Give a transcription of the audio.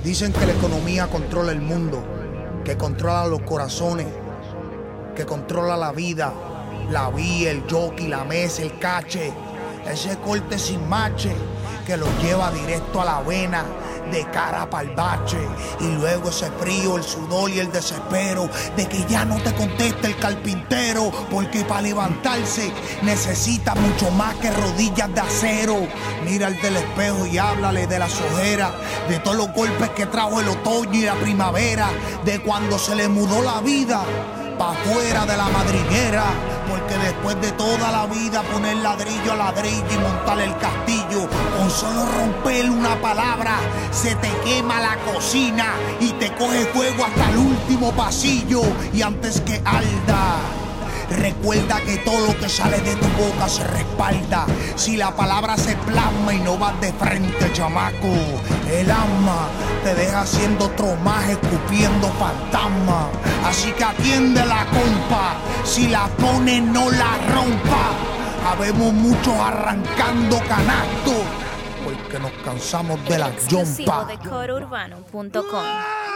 Dicen que la economía controla el mundo, que controla los corazones, que controla la vida, la vía, el jockey, la mesa, el cache, ese corte sin mache que lo lleva directo a la vena, de cara pa'l bache. Y luego ese frío, el sudor y el desespero de que ya no te conteste el carpintero, porque para levantarse necesita mucho más que rodillas de acero. Mira el del espejo y háblale de las ojeras, de todos los golpes que trajo el otoño y la primavera, de cuando se le mudó la vida pa' fuera de la madriguera, porque después de toda la vida poner ladrillo a ladrillo y montar el castillo, con solo romper una palabra se te quema la cocina y te coge fuego hasta el último pasillo. Y antes que arda, recuerda que todo lo que sale de tu boca se respalda. Si la palabra se plasma y no vas de frente, chamaco, el alma te deja haciendo otro más, escupiendo fantasma. Así que atiende la compa, si la pones no la rompa. Habemos muchos arrancando canastos porque nos cansamos de la yompa. Exclusivo de corourbano.com.